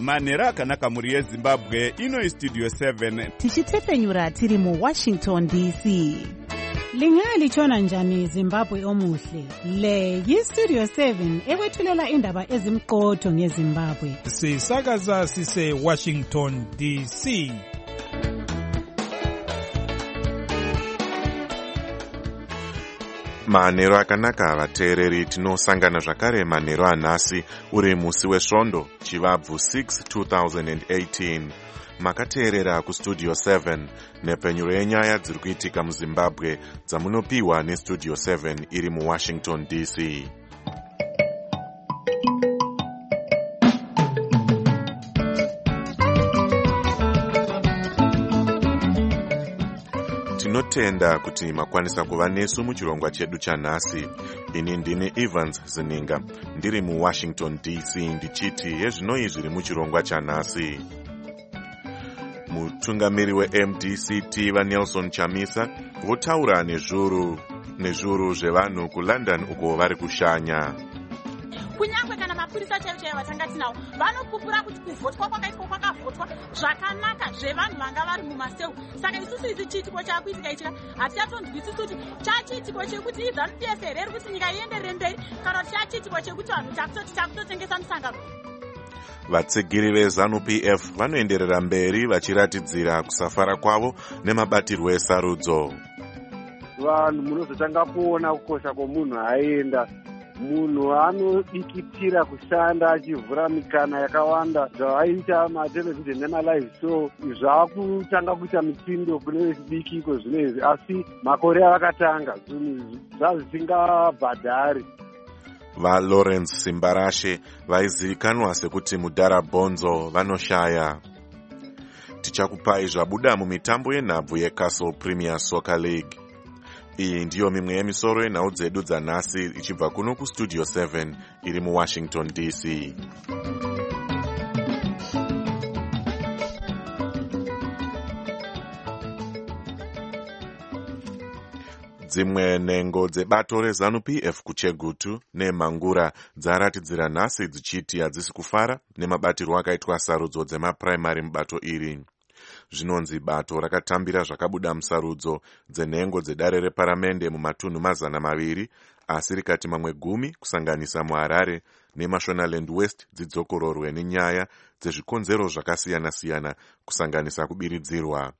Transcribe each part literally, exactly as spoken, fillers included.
manhero akanaka muri yezimbabwe. Ino istudio seven tichitefenyura tiri mu Washington D C. Lingalitshona njani Zimbabwe omuhle? Le yistudio seven ekwethulela indaba ezimqotho ngeZimbabwe. Sisakaza sise Washington D C. Manhero akanaka vateereri, tinosangana zvakare manhero anhasi uri musi wesvondo chivabvu six two thousand eighteen. Makateerera kustudio seven nepenyuro yenyaya dziri kuitika muZimbabwe dzamunopiwa nestudio seven iri muWashington D C. Tinotenda kuti makwanisa kuva nesu muchirongwa chedu chanhasi. Ini ndini Evans Zininga ndiri muWashington D C ndichiti yezvinoi zviri muchirongwa chanhasi. Mutungamiri weM D C T vaNelson Chamisa votaura nezvuru nezvuru zvevanhu kuLondon uko vari kushanya. Kunyangwe kana mapurisa chaivo chaivo vatangati nawo vanopupura kuti kuvhotwa kwakaitwa kwakavhotwa zvakanaka zvevanhu vanga vari mumaseu. Saka isusu izi chiitiko chakuitika ichika hatichatonzwisisi kuti chachiitiko chekuti iZANU-P F here iri kuti nyika ienderere mberi kana kuti chachiitiko chekuti vanhu takutoti takutotengesa musangano. Vatsigiri veZANU-P F vanoenderera mberi vachiratidzira kusafara kwavo nemabatirwo esarudzo. Vanhu munozotanga kuona kukosha kwomunhu aenda. Munhu anodikitira kushanda achivhura mikana yakawanda zvavaita matelevhizheni nemalive show zvakutanga kuita mitindo kune vezvidikiko zvinezvi, asi makore avakatanga zvinhu zvazvisingabhadhari. VaLawrence Simbarashe vaizivikanwa sekuti mudharabhonzo vanoshaya. Tichakupai zvabuda mumitambo yenhabvu yeCastle Premier Soccer League. Iyi ndiyo mimwe yemisoro yenhau dzedu dzanhasi ichibva kuno kustudio seven iri muWashington D C. Dzimwe nhengo dzebato reZANU-P F kuChegutu neMangura dzaratidzira nhasi dzichiti hadzisi kufara nemabatirwo akaitwa sarudzo dzemapuraimari mubato iri. Zvinonzi bato rakatambira zvakabuda musarudzo dzenhengo dzedare reparamende mumatunhu mazana maviri, asi rikati mamwe gumi kusanganisa muHarare neMashonaland West dzidzokororwe nenyaya dzezvikonzero zvakasiyana-siyana kusanganisa kubiridzirwa.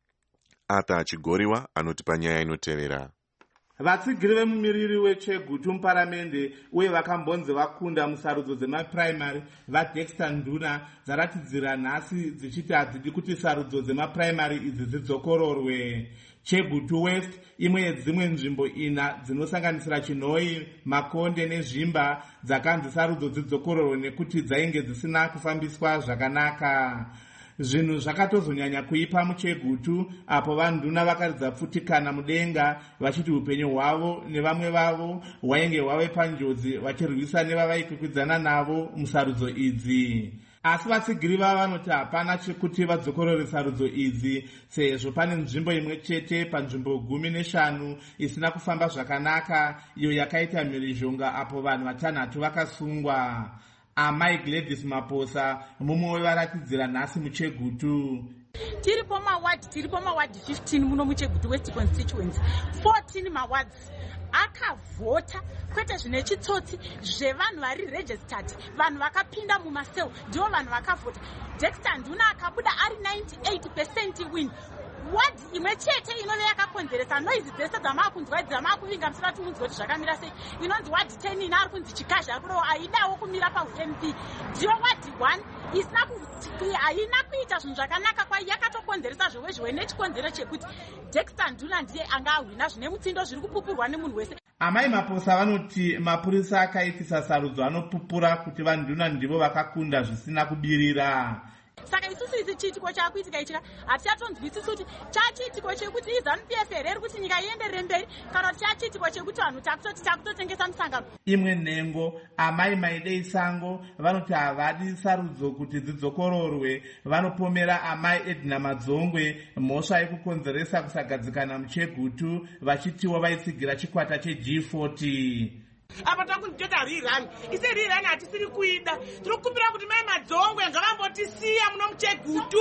Arthur Chigoriwa anotipa nyaya inotevera. Vatsigiri vemumiriri weChegutu muparamende uye vakambonzi vakunda musarudzo dzemapuraimari vaDexter Nduna dzaratidzira nhasi dzichiti hadzidi kuti sarudzo dzemapuraimari idzi dzidzokororwe. Chegutu West imwe yedzimwe nzvimbo ina dzinosanganisira Chinhoi, Makonde neZvimba dzakanzi sarudzo dzidzokororwe nekuti dzainge dzisina kufambiswa zvakanaka. Zvinhu zvakatozonyanya kuipa muChegutu apo vanduna vakaridza pfutikana mudenga vachiti upenyu hwavo nevamwe vavo hwainge hwave panjodzi vachirwisa nevavaikwikwidzana navo musarudzo idzi. Asi vatsigiri vava vanoti hapana chekuti vadzokorore sarudzo idzi sezvo pane nzvimbo imwe chete panzvimbo gumi neshanu isina kufamba zvakanaka iyo yakaita mhirizhonga apo vanhu vatanhatu vakasungwa. Amai Gladys Maposa mumwe wevaratidzira nhasi muChegutu. Tiripo mawadi, tiripo mawadi fifteen muno muChegutu West constituency. fourteen mawards akavhota kwete zvine chitsotsi zvevanhu vari registered, vanhu vakapinda mumaseu ndivo vanhu vakavhota. Dexter Nduna akabuda ari ninety-eight percent win. Wadi imwe chete inove yakakonzeresa noizi dzese dzamakunzwa dzamakuvinga musati munzwa kuti zvakamira sei inonzi wadi ten ina ari kunzi Chikazha kuro aidawo kumira paU-M P. Ndiyo wadi one isina haina kuita zvinhu zvakanaka kwayo yakatokonzeresa zvewe nechikonzero chekuti Dexter Nduna ndiye anga ahwina zvine mutsindo zviri kupupurwa nemunhu wese. Amai Maposa vanoti mapurisa akaitisa sarudzo anopupura kuti vanduna ndivo vakakunda zvisina kubirira. Saka isusu izi chiitiko chakuitika ichika hatichatonzwisisi kuti chachiitiko chekuti iZANU-P F here iri kuti nyika ienderere mberi kana kuti chachiitiko chekuti vanhu takutoti takutotengesa musangano. Imwe nhengo Amai Maidei Sango vanoti havadi sarudzo kuti dzidzokororwe. Vanopomera Amai Edna Madzongwe mhosva yekukonzeresa kusagadzikana muChegutu vachitiwo vaitsigira chikwata cheG forty. apa takunzitoita rirani ise rirani hatisiri kuida. Tinokumbira kuti mai Madzongwe ngavambotisiya muno muChegutu.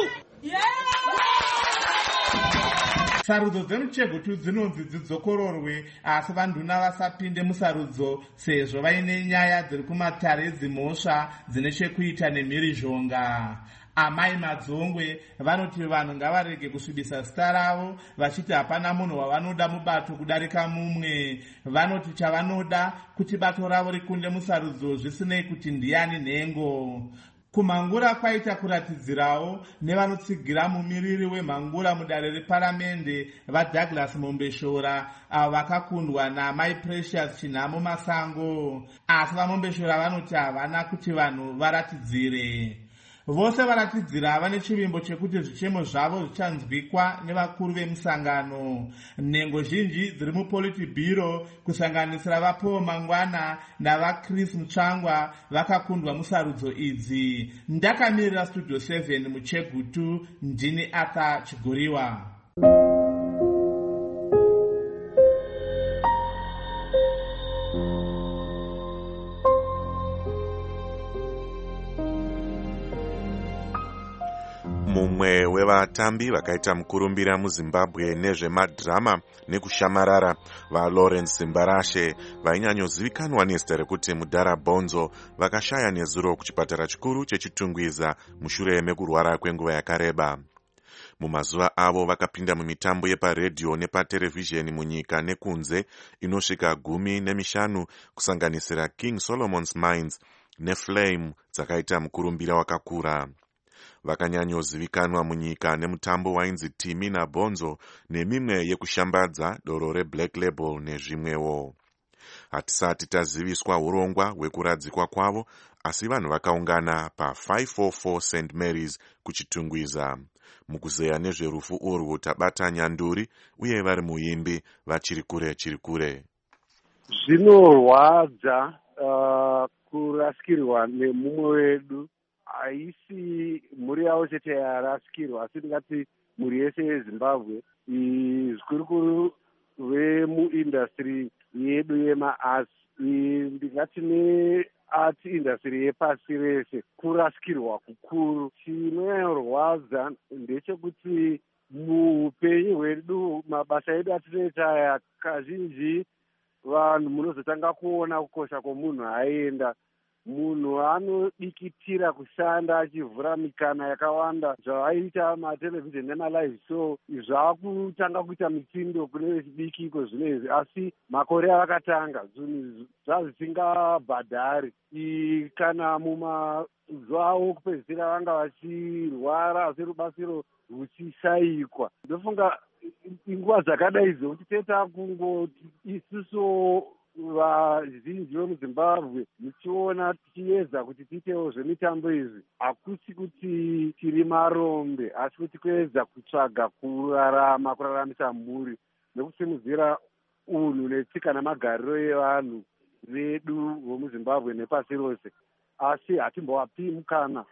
Sarudzo dzemuChegutu dzinonzi dzidzokororwe, asi vanduna vasapinde musarudzo sezvo vaine nyaya dziri kumatare dzimhosva dzine chekuita nemhirizhonga. Amai Madzongwe vanoti vanhu ngavarege kusvibisa zita ravo vachiti hapana munhu wavanoda mubato kudarika mumwe. Vanoti chavanoda kuti bato ravo rikunde musarudzo zvisinei kuti ndiani nhengo. Kumhangura kwaita kuratidzirawo nevanotsigira mumiriri wemhangura mudare reparamende vaDouglas Mombeshora avo vakakundwa naMai Precious Chinhamo Masango, asi vaMombeshora vanoti havana kuti vanhu varatidzire. Vose varatidzira vane chivimbo chekuti zvichemo zvavo zvichanzwikwa nevakuru vemusangano. Nhengo zhinji dziri muPolitburo kusanganisira vaPaul Mangwana navaChris Mutsvangwa vakakundwa musarudzo idzi. Ndakamirira Studio seven muChegutu, ndini Arthur Chigoriwa. Mumwe wevatambi vakaita mukurumbira muZimbabwe nezvemadhirama nekushamarara vaLawrence Simbarashe vainyanyozivikanwa nezita rekuti Mudhara Bonzo vakashaya nezuro kuchipatara chikuru chechitungwiza mushure mekurwara kwenguva yakareba. Mumazuva avo vakapinda mumitambo yeparedhiyo nepaterevhizheni munyika nekunze inosvika gumi nemishanu kusanganisira King Solomon's Mines neFlame dzakaita mukurumbira wakakura. Vakanyanyozivikanwa munyika nemutambo wainzi Timi naBonzo nemimwe yekushambadza doro reBlack Label nezvimwewo. Hatisati taziviswa urongwa hwekuradzikwa kwavo, asi vanhu vakaungana pafive forty-four Saint Mary's kuchitungwiza. Mukuzeya nezverufu urwu tabata Nyanduri uye vari muimbi vachiri kure chiri kure. Zvinorwadza uh, kurasikirwa nemumwe wedu. Haisi mhuri yavo chete yarasikirwa, asi ndingati mhuri yese yeZimbabwe, zvikurukuru vemuindastry yedu yemaarts, ndingati neart industry yepasi rese, kurasikirwa kukuru. Chinonyanyorwadza ndechekuti muupenyu hwedu, mabasa edu atinoita aya, kazhinji vanhu munozotanga kuona kukosha kwomunhu aenda. Munhu anodikitira kushanda achivhura mikana yakawanda zvavaita matelevhizheni nemalive show zvakutanga kuita mitsindo kune vechidikiko zvinezvi, asi makore avakatanga zvinhu zvazvisingabhadhari. Kana mumazuva avo kupedzisira vanga vachirwara asi rubatsiro ruchishayikwa. Ndofunga inguva dzakadai dzokuti teta kungoti isusu vazhinji vemuZimbabwe muchiona tichiedza kuti tiitewo zvemitambo izvi, hakusi kuti tiri marombe, asi kuti kuedza kutsvaga kurarama, kuraramisa mhuri nekusimudzira unhu netsika namagariro evanhu vedu vomuZimbabwe nepasi rose. Asi hatimbovapi mukana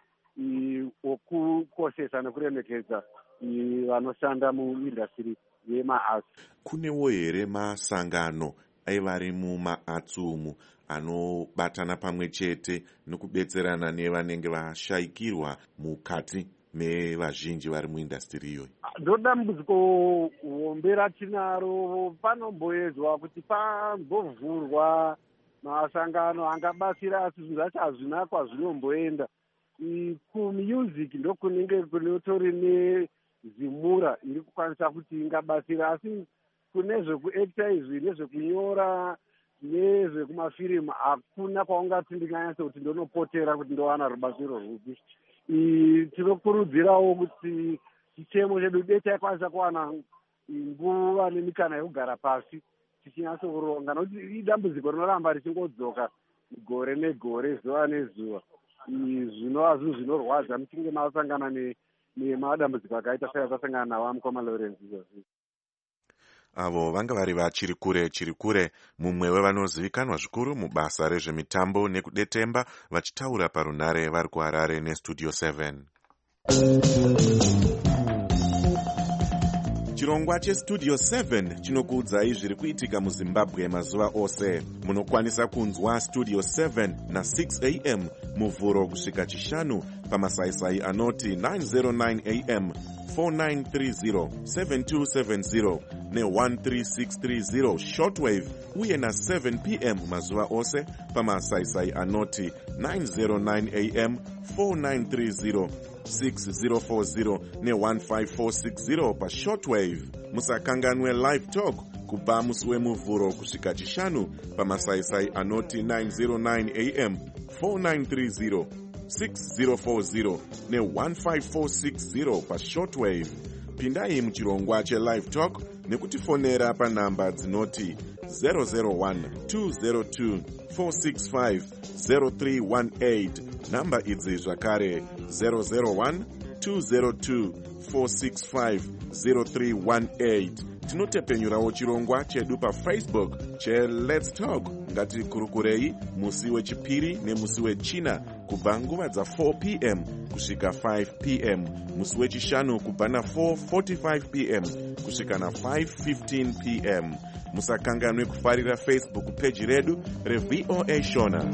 wokukoshesa nekuremekedza vanoshanda muindastry yemaarts. Kunewo here masangano aivari mumaarts umu anobatana pamwe chete nokubetserana nevanenge vashayikirwa mukati mevazhinji vari muindastry iyoyi? Ndodambudziko hombe ratinaro. Panomboedzwa kuti pambovhurwa masangano angabatsira, asi zvinhu zvacho hazvina kwazvinomboenda. Kumusic ndokunenge kunotori nezimura iri kukwanisa kuti ingabatsira, asi kune zvekuacta izvi nezvekunyora nezvekumafirimu hakuna kwaungati ndinganyatsa kuti ndonopotera kuti ndowana rubatsiro rwupi. Tinokurudzirawo kuti chichemo chedu dei chaikwanisa kuwana nguva nemikana yekugara pasi tichinyatsoronga, nokuti idambudziko rinoramba richingodzoka gore negore, zuva nezuva. Zvinova zvinhu zvinorwadza muchinge masangana nemadambudziko akaita seatasangana nawo mukoma Lawrence izvozvi. Avo vanga vari vachiri kure chiri kure, mumwe wevanozivikanwa zvikuru mubasa rezvemitambo nekudetemba, vachitaura parunare vari kuHarare neStudio seven. chirongwa chestudio seven chinokuudzai zviri kuitika muzimbabwe mazuva ose. Munokwanisa kunzwa studio seven na six a m muvhuro kusvika chishanu pamasaisai anoti nine oh nine a m, four nine three zero, seven two seven zero ne one three six three zero shortwave, uye na seven p m mazuva ose pamasaisai anoti nine oh nine a m, four nine three zero, six zero four zero ne one five four six zero pa shortwave. Musakanganwe live talk kubva musi wemuvhuro kusvika chishanu pamasaisai anoti nine oh nine a m, four nine three zero, six zero four zero ne one five four six zero pa shortwave. Pindai muchirongwa che live talk nekutifonera panhamba dzinoti zero zero one two zero two four six five zero three one eight. Namba idzi zvakare zero zero one two zero two four six five zero three one eight. Tinotepenyurawo chirongwa chedu pa Facebook che Let's Talk ngati kurukurei musi wechipiri nemusi wechina kubva nguva dza four p m kusvika five p m, musi wechishanu kubva na four forty-five p m kusvika na five fifteen p m. Musakanganwe kufarira Facebook page redu reV O A Shona.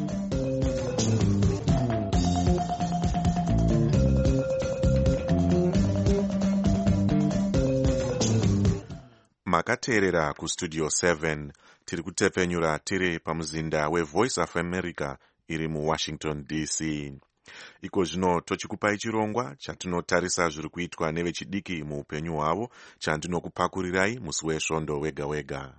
Makateerera kustudio seven, tiri kutepenyura tiri pamuzinda weVoice of America iri muWashington D C. Iko zvino tochikupai chirongwa chatinotarisa zviri kuitwa nevechidiki muupenyu hwavo, chandinokupakurirai musi wesvondo wega wega.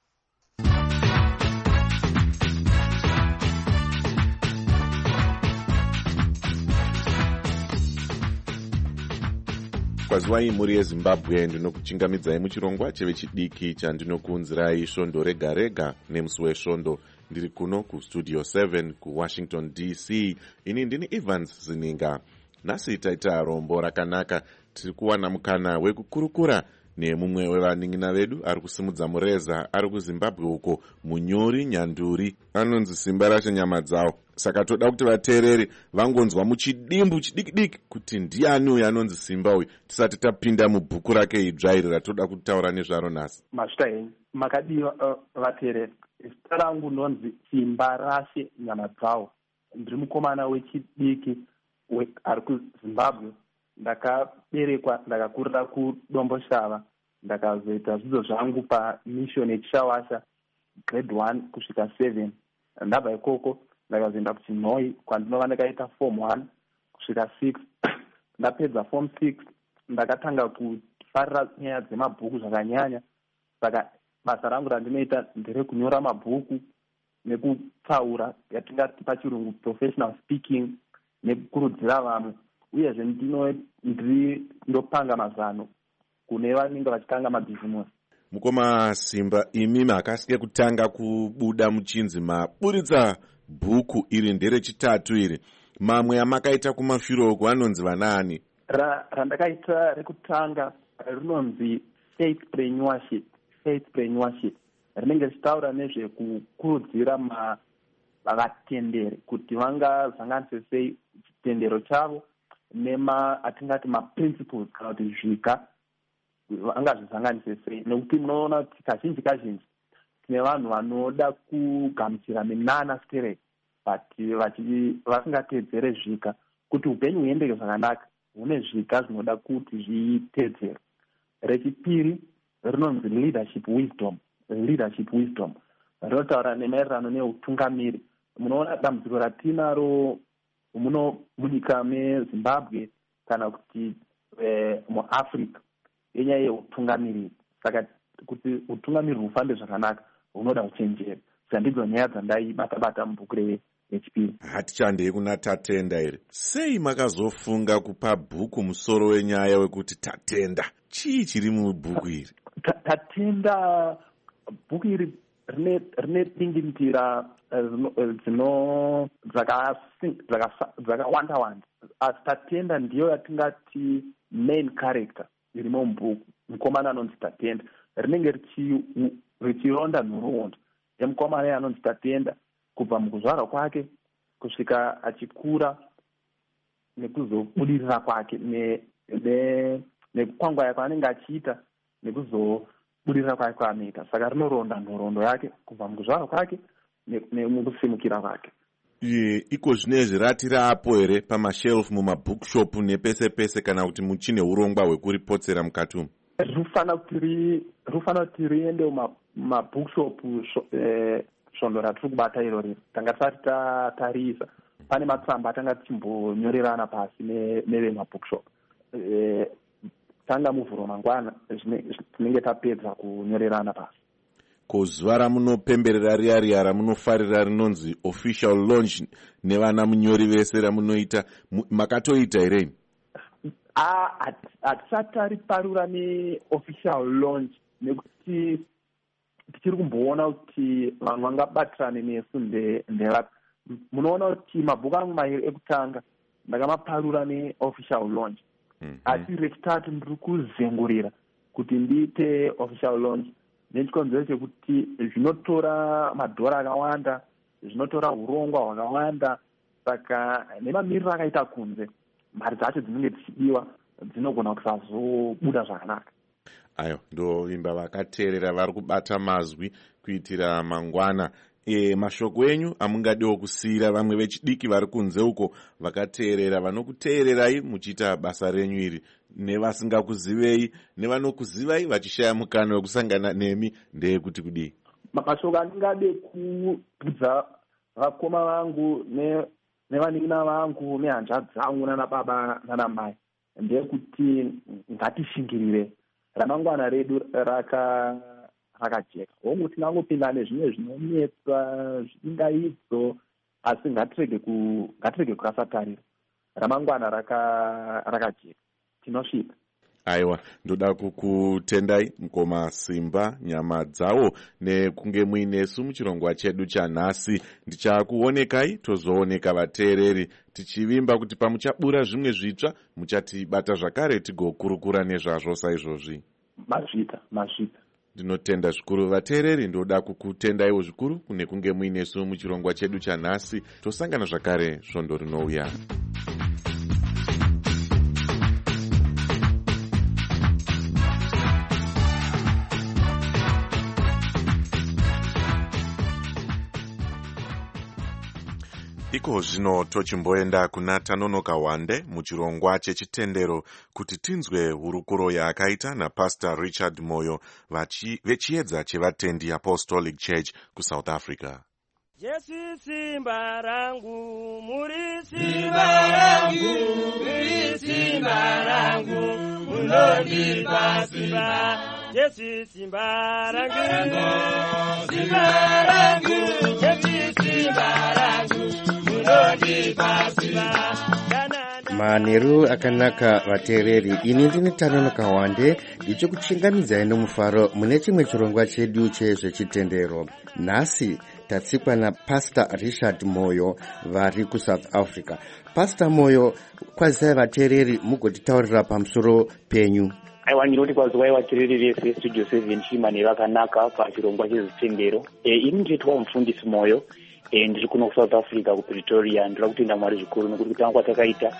Kwaziwai muri yeZimbabwe, ndinokuchingamidzai muchirongwa chevechidiki chandinokuunzirai svondo rega rega nemusi wesvondo. Ndiri kuno kustudio seven kuWashington D C. Ini ndini Evans Zininga. Nhasi taita rombo rakanaka, tiri kuwana mukana wekukurukura nemumwe wevanin'ina vedu ari kusimudza mureza ari kuZimbabwe uko, munyori Nyanduri. Anonzi simba rashe nyama dzawo. Saka toda kuti vateereri vangonzwa muchidimbu chidiki-diki kuti ndiani uyu anonzi simba uyu, tisati tapinda mubhuku rake idzvairira. Toda kutaura nezvaro nhasi. Masvita henyu makadiwa uh, vateereri. Zita rangu nonzi simba rashe nyama dzawo. Ndiri mukomana wechidiki ari kuZimbabwe. Ndakaberekwa ndakakurira kuDombo Shava, ndakazoita zvidzo zvangu pamishoni yeChishawasha grade one kusvika seven. Ndabva ikoko ndakazoenda kuChinhoi kwandinova ndakaita form one kusvika six. Ndapedza form six ndakatanga kufarira nyaya dzemabhuku zvakanyanya. Saka basa rangu randinoita nderekunyora mabhuku nekutsaura, yatingati pachirungu professional speaking, nekukurudzira vamwe. Uyezve ndiri ndopanga mazano kune vanenge vachitanga mabhizimusi. Mukoma Simba, imi makasike kutanga kubuda muchinzi maburitsa bhuku iri nderechitatu iri. Mamwe amakaita kumafiroko anonzi vanani? Randakaita rekutanga rinonzi faithpreneurship. Faithpreneurship rinenge richitaura nezvekukurudzira vatenderi kuti vangazanganise sei chitendero chavo nema atingati maprinciples kana kuti zvika vangazvizanganise sei. Nekuti munoona kuti kazhinji kazhinji tine vanhu vanoda kugamuchira minana stereki but vasingateedzere zvika. Kuti upenyu huendeke zvakanaka hune zvika zvinoda kuti zviteedzere. Rechipiri rinonzi leadership wisdom. Leadership wisdom rinotaura nemaererano neutungamiri. Munoona dambudziko ratinaro muno munyika meZimbabwe kana kuti e, muAfrica yenyaya yeutungamiri. Saka kuti utungamiri hufambe zvakanaka hunoda uchenjeri. Saka ndidzo nyaya dzandaibata-bata mubhuku rechipiri. Hatichandei kuna Tatenda iri. Sei makazofunga kupa bhuku musoro wenyaya wekuti Tatenda? Chii chiri mubhuku iri? Tatenda bhuku iri rine dingindira dzino dzakawanda wanda. Asi Tatenda ndiyo yatingati main character irimo mubhuku. Mukomana anonzi Tatenda rinenge richironda nhoroondo yemukomana anonzi Tatenda kubva mukuzvarwa kwake kusvika achikura nekuzobudirira kwake nekwangwaya kwaanenge achiita nekuzobudirira kwake kwaanoita. Saka rinoronda nhoroondo yake kubva mukuzvarwa kwake nemukusimukira kwake. Iko zvinezvi rati raapo here pamashelf mumabookshop nepese pese, kana kuti muchine urongwa hwekuripotsera mukati umu? Rinofanira kuti riende mumabookshop svondo ratiri kubata iro riri. Tanga tisati tariisa pane matsamba atanga tichimbonyorerana pasi nevemabookshop. Tanga muvhuro mangwana tinenge tapedza kunyorerana pasi. Ko zuva ramunopemberera riya riya ramunofarira rinonzi official launch nevana munyori vese ramunoita, makatoita here? Hatisati tariparura neofficial launch nekuti tichiri kumboona kuti vanhu vangabatirane nesu nderapi. Munoona kuti mabhuku angu mairi ekutanga ndakamaparura neofficial launch, asi rechitatu ndiri kuzengurira kuti ndiite official launch nechikonzero chekuti zvinotora madhora akawanda, zvinotora urongwa hwakawanda. Saka nemamiriro akaita kunze, mari dzacho dzinenge dzichidiwa dzinogona kusazobuda zvakanaka. Ayo ndo imba vakateerera vari kubata mazwi kuitira mangwana. E, mashoko enyu amungadiwo kusiyira vamwe vechidiki vari kunze uko vakateerera, vanokuteererai muchiita basa renyu iri, nevasingakuzivei nevanokuzivai vachishaya mukana wekusangana nemi, ndeyekuti kudii? Mashoko andingade kubvudza vakoma vangu nevanin'ina vangu nehanja dzangu nana baba nana mai ndeyekuti ngatishingirire ramangwana redu raka rakajeka. Hongu tinangopinda nezvimwe zvinonetsa zvingaidzo, asi ngatirege ngatirege kukasatarira. Ramangwana rakajeka, tinosvika. Aiwa, ndoda kukutendai mukoma simba nyama dzawo nekunge muinesu muchirongwa chedu chanhasi. Ndichakuonekai tozooneka vateereri tichivimba kuti pamuchabura zvimwe zvitsva muchatibata zvakare tigokurukura nezvazvo saizvozvi. Mazvita, mazvita. Ndinotenda zvikuru vateereri, ndoda kukutendaiwo zvikuru kune kunge muinesu muchirongwa chedu chanhasi. Tosangana zvakare svondo rinouya. Iko zvino tochimboenda kuna Tanonoka Wande muchirongwa chechitendero kuti tinzwe hurukuro yaakaita naPastor Richard Moyo vechiedza chevatendi Apostolic Church kuSouth Africa. Jesu simba rangu, muri simba rangu, muri simba rangu, munondipa simba. Jesu simba rangu, simba rangu, Jesu simba rangu, munondipa simba. Manheru akanaka vateereri, ini ndini Tanonoka Wande ndichikuchingamidzai nomufaro mune chimwe chirongwa chedu chezvechitendero. Nhasi tatsikwa naPastor Richard Moyo vari kuSouth Africa. Pastor Moyo, kwazisai vateereri mugotitaurira pamusoro penyu. Aiwa, ndinoti kwazisai vateereri vese Studio seven chimanheru akanaka pachirongwa chezvechitendero. E, ini ndinoitwa mufundisi Moyo. E, ndiri kuno kuSouth Africa kuPretoria. Ndira kutenda Mwari zvikuru nekuti kutanga kwatakaita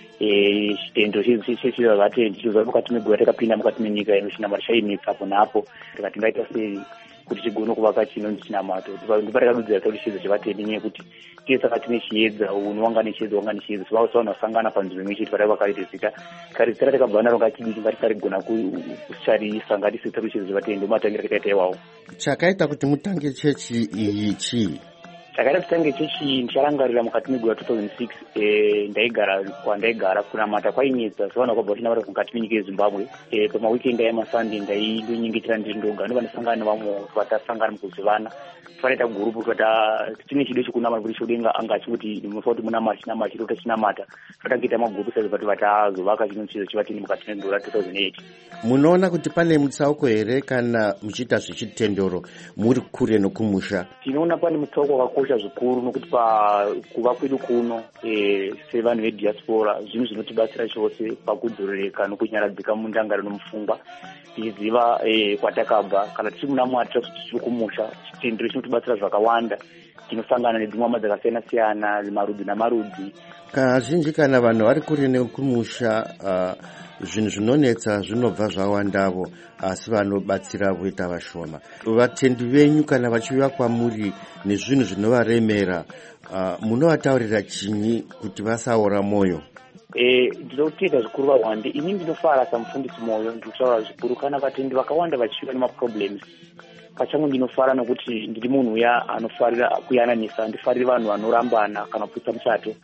e, chitendero chezvavatendi chizova mukati megore takapinda mukati menyika inoshina Mwari chainetsa apo napo tikati ngaita sei kuti tigone kuvaka chinonzi chinamato. Ndiparakadudzira kuti chiedza chevatendi nekuti tiye saka tine chiedza uno wanga nechiedza wanga nechiedza sivavo savanhu vasangana panzvimbo imwe chete vari vakaitezika kare zita ratakabva naro ngatidiki ngatikarigona kusharisa ngatisita kuti chiedza chevatendi umatangira kataita iwawo. Chakaita kuti mutange chechi iyi chii? Chakaita kutange chechi ndicharangarira mukati megore two thousand six eh ndaigara kwandaigara kunamata kwainetsa savanhu vakabva vachina vari mukati menyika yeZimbabwe. Eh pamaweekend ayamasande ndaindonyengetera ndiri ndoga ndovanosangana nevamwe vatasangana mukuzivana takaita gurupu kata tine chido chekunamata kuti chodenga anga chikuti munofa kuti munamata chinamata chitota chinamata takaita magurupu saizi kuti vatazovaka chinonzi chivatini mukati megore two thousand eight. Munoona kuti pane mutsauko here kana muchiita zvechitendero muri kure nokumusha? Tinoona pane mutsauko wakakosha zvikuru nokuti pakuva kwedu kuno e, sevanhu vediaspora zvinhu zvinotibatsira chose pakudzorereka nokunyaradzika mundangano nomufungwa tichiziva e, kwatakabva kana tiri muna Mwari tiri kumusha. Chitendero chinotibatsira zvakawanda, tinosangana nedzimwama dzakasiyana siyana marudzi namarudzi. Kazhinji kana vanhu vari kure nekumusha uh, zvinhu zvinonetsa zvinobva zvawandavo, asi vanobatsira voita vashoma. Vatendi venyu kana vachiuya kwamuri nezvinhu zvinovaremera, uh, munovataurira chinyi kuti vasaora mwoyo? Ndinotenda zvikuru vawande. Ini ndinofara samufundisi moyo ndikutaura zvikuru kana vatendi vakawanda vachiuya nemaproblems. Pachangu ndinofara nokuti ndiri munhu uya anofarira kuyananisa, ndifariri vanhu vanorambana kana kuputsa muchato.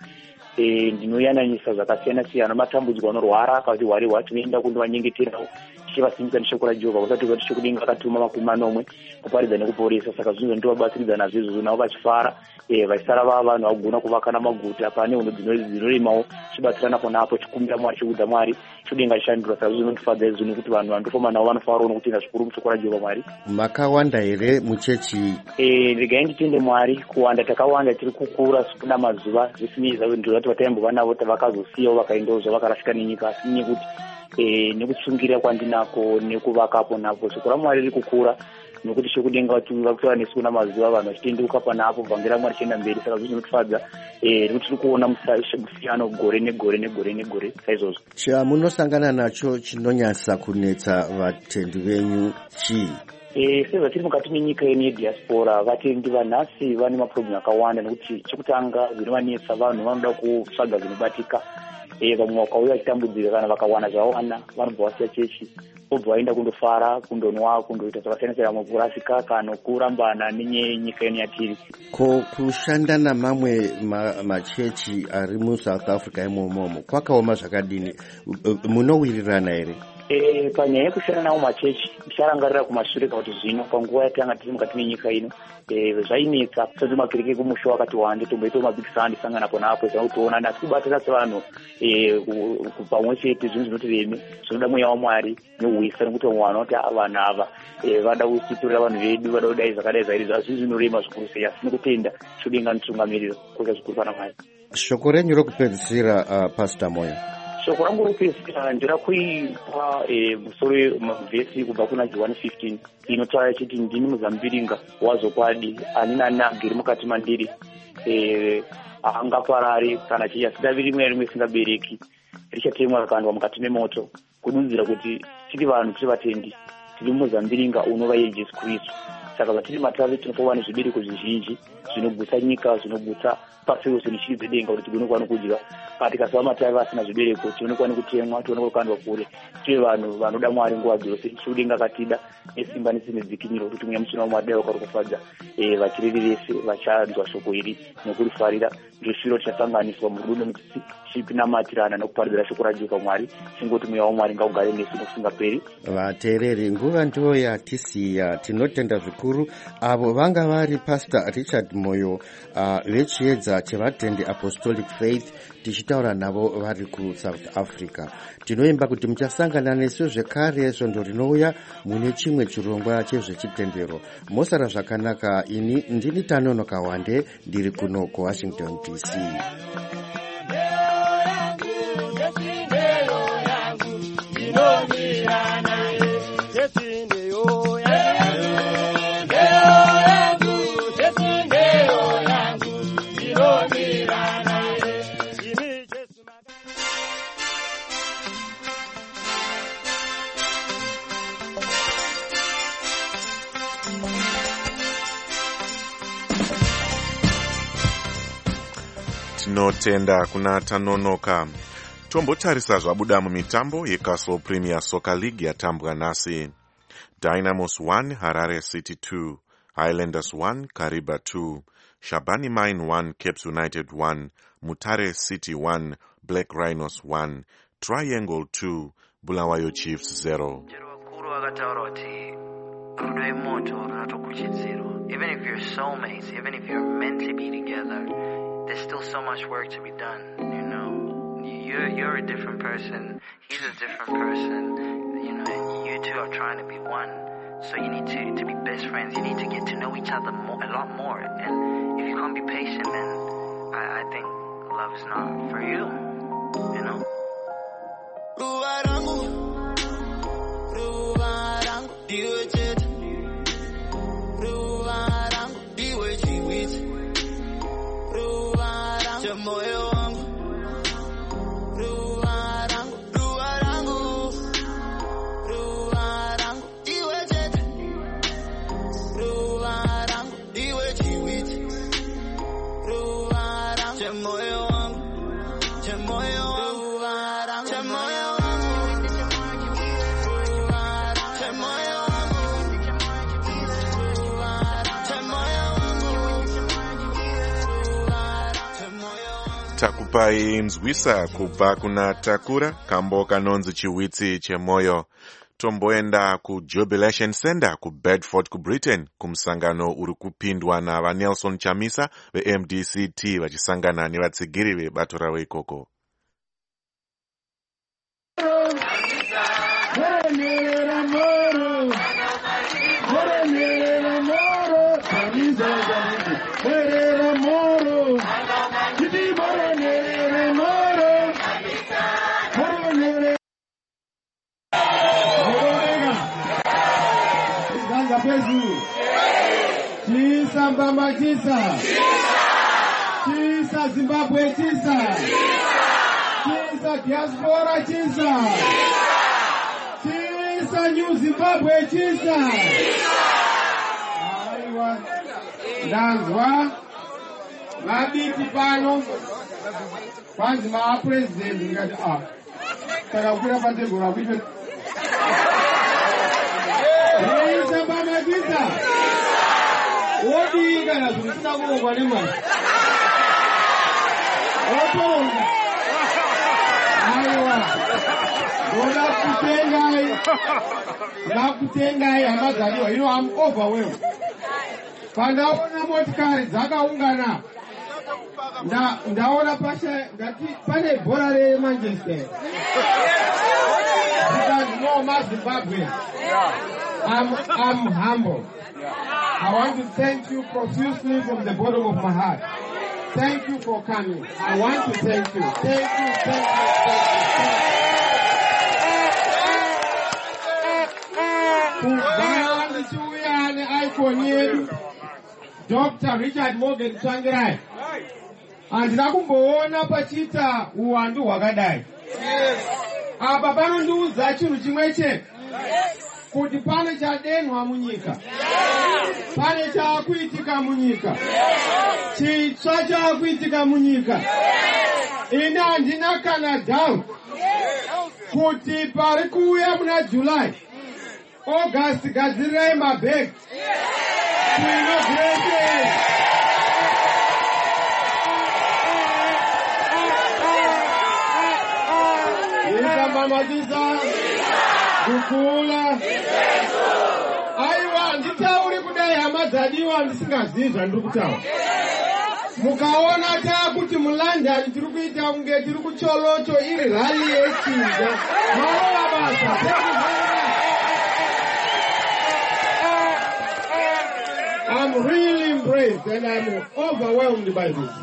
E, ndinoyananisa zvakasiyana siyana, matambudziko anorwara kuti wari wati unoenda kundowanyengeterawo tichivasimbisa neshoko raJehovha kusati kuti chokudenga akatuma makumi manomwe kuparidza nekuporesa. Saka zvinhu ndovabatsiridza nazvo izvozvo navo vachifara. E, vaisara vava vanhu vagona kuvaka namaguta pane hunhu dzinoremawo chibatsirana pona apo chikumbira Mwari chikuudza Mwari chodenga chishandura. Saka zvinondifadza izvo nekuti vanhu vandofamba navo vanofara nokutenda zvikuru mushoko raJehovha Mwari. Makawanda here muchechi? E, regai nditende Mwari kuwanda takawanda tiri kukura kuna mazuva zvisinei zvavo vati vataimbova navo tavakazosiyawo vakaendawo zvavakarasika nenyika, asi nekuti e, nekutsungirira kwandinako nekuvakapo napo shoko raMwari riri kukura nokuti chokudenga vakutora nesu kuna mazuva vanhu vachitenduka panapo bvangera Mwari chienda mberi. Saka zvinhu zvinotifadza nekuti tiri kuona musiyano gore negore negore negore saizvozvo. Chamunosangana nacho chinonyasa kunetsa vatendi venyu chii? Eh, sezvo tiri mukati menyika yedu yediaspora, vatendi vanhasi vane maproblem akawanda nekuti chekutanga zvinovanetsa vanhu vanoda kutsvaga zvinobatika. Eh, vamwe vakauya vachitambudzika kana vakawana zvavawana vanobva vasiya chechi vobva vaenda kundofara, kundonwa, kundoita zvakasiyana siyana mupurasika kana kurambana nenyika yedu yatiri. Ko kushanda namamwe machechi ma ari muSouth Africa imomomo kwakaoma zvakadini? Munowirirana here? Eh, panyaya yekushanda nawo machechi ndicharangarira kumashure kuti zvino panguva yatanga tiri mukati menyika ino eh, zvainetsa sezvo makereke kumusha wakati wande tomboitawo mabhikisandi sangana pona apo zvautoona asi kubatana sevanhu eh, pamwe chete zvinhu zvinotireme zvinoda mweya waMwari neuisa nekuti vamwe vanoti vanhu ava eh, vada kusiturira vanhu vedu vada kudai zvakadai zvairi zvazvi zvinorema zvikuru sei, asi nekutenda chodenga nditungamiriro kuita zvikuru pana Mwari. Shoko renyu rokupedzisira uh, Pastor Moyo? Shoko rangu rokupedzisira ndirakuipa musoro mavhesi kubva kuna John fifteen inotaura chiti ndini muzambiringa wazokwadi, ani nani agere mukati mandiri haangaparari kana chichasida rimwe rimwe singabereki richatemwa rakandwa mukati memoto, kududzira kuti tiri vanhu tiri vatendi tiri muzambiringa unova Yesu Kristu. Saka vatiri matavi tinofanwa nezvibereko zvizhinji zvinogutsa nyika, zvinogutsa pasi rose neshiri dzedenga kuti tigone kuwana kudya. Kana tikasava matavi asina zvibereko tione kuwana kutemwa, tione kukandwa kure. Tive vanhu vanoda Mwari nguva dzose, chokudenga akatida nesimba nedzikinyiro kuti mweya mutsvene waMwari dai wakari kufadza eh, vateereri vese vachanzwa shoko iri nekurifarira. Ndiro chiro chasanganiswa murudo nekuchipinamatirana nekuparidzira shoko raJehovha Mwari, chingoti mweya waMwari ngaugare nesu nokusingaperi. Vateereri, nguva ndiyo yatisiya. Tinotenda zvikuru avo vanga vari Pastor Richard Moyo uh, vechiedza chevatendi Apostolic Faith, tichitaura navo vari kuSouth Africa. Tinoimba kuti muchasangana nesu zvekare svondo rinouya mune chimwe chirongwa chezvechitendero. Mosara zvakanaka. Ini ndini Tanonoka Wande ndiri kuno kuWashington D C. Tinotenda kuna Tanonoka. Tombotarisa zvabuda mumitambo yeCastle Premier Soccer League yatambwa nhasi. Dynamos one, Harare City two, Highlanders one, Kariba two, Shabani Mine one, Cape United one, Mutare City one, Black Rhinos one, Triangle two, Bulawayo Chiefs zero. Even if you're soulmates, even if you're meant to be together, there's still so much work to be done, you know. You're, you're a different person, he's a different person, you know, and you two are trying to be one. So you need to, to be best friends, you need to get to know each other more, a lot more. And if you can't be patient, then I, I think love is not for you, you know. Moyo wangu, ruwa rangu, ruwa rangu. moyo wangu, che moyo wangu, che moyo wangu, che moyo wangu, che moyo wangu. Takupai mzwisa kubva kuna Takura, kambo kanonzi chiwitsi chemoyo. Tomboenda ku Jubilation Center ku Bedford ku Britain kumsangano uri kupindwa na va Nelson Chamisa ve M D C T vachisangana nevatsigiri vebato ravo ikoko. Chisa Mbamba chisa. Chisa Zimbabwe chisa. Chisa diaspora chisa. Chisa New Zimbabwe chisa. Aiwa. Ndanzwa. Mabiti pano. Kwanzi ma president ngati ah. Saka kura patebura kuite. Chisa Mbamba chisa. Odi kana kutina kuongwa nema. Otonga. Aiwa. Ola kutengai. La kutengai amazaliwa. You know I'm overwhelmed. Pandaona motikari dzakaungana. Nda ndaona pasha ngati pane bhora re Manchester. Because no más Zimbabwe. I'm I'm humble. I want to thank you profusely from the bottom of my heart. Thank you for coming. I want to thank you. Thank you, thank you, thank you. Doctor Richard Morgan Tsvangirai. Andina kumboona pachita uwandu hwakadai. Apa panondiudza chinhu chimwe chete. Kuti pane chadenhwa munyika. Pane chakuitika munyika. Chitsva chakuitika munyika. Ine handina kana doubt kuti pari kuuya muna July, August gadzirirai mabhegi kuinauguration. Isambamatisa kukula. Aiwa nditauri kudai hama dzadiwa ndisingazivi zvandiri kutaura. Mukaona takuti muLondon tiri kuita kunge tiri kucholocho iri rally yechinja. Maona basa. I'm really impressed and I'm overwhelmed by this.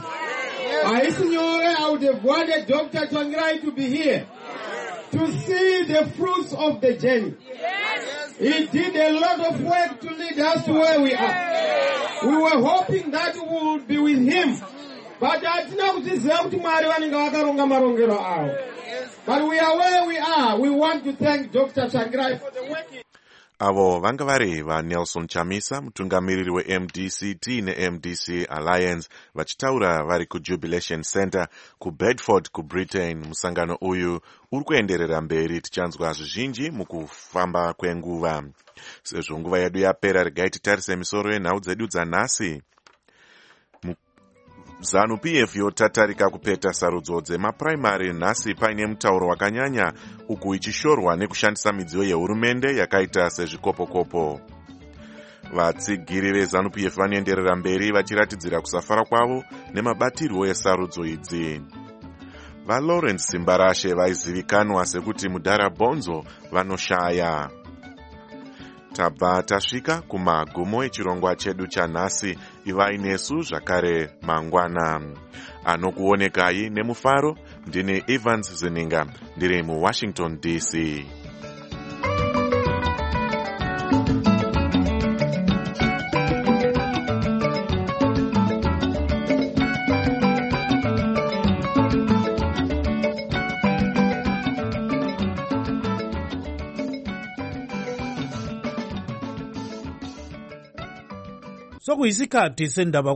I would have wanted Doctor Tsvangirai to be here to see the fruits of the journey. He did a lot of work to lead us to where we are. We were hoping that we would be with him. But But we are where we are. We want to thank Doctor Tsvangirai for the work. Avo vanga vari va Nelson Chamisa, mutungamiriri we M D C T ne M D C Alliance, vachitaura vari ku Jubilation Center ku Bedford ku Britain. Musangano uyu uri kuenderera mberi, tichanzwa zvizhinji mukufamba kwenguva. Sezvo nguva yedu yapera, regai titarise misoro yenhau dzedu dzanhasi. ZANU P F yotatarika kupeta sarudzo dzemapuraimari nhasi paine mutauro wakanyanya, uku ichishorwa nekushandisa midziyo yehurumende yakaita sezvikopokopo. Vatsigiri veZANU P F vanoenderera mberi vachiratidzira kusafara kwavo nemabatirwo esarudzo idzi. VaLawrence Simbarashe vaizivikanwa sekuti mudharabhonzo vanoshaya. Tabva tasvika kumagumo echirongwa chedu chanhasi. Ivai nesu zvakare mangwana. Anokuonekai nemufaro ndine Evans Zeninga, ndiri muWashington D C. Sokuyisikhathi sendaba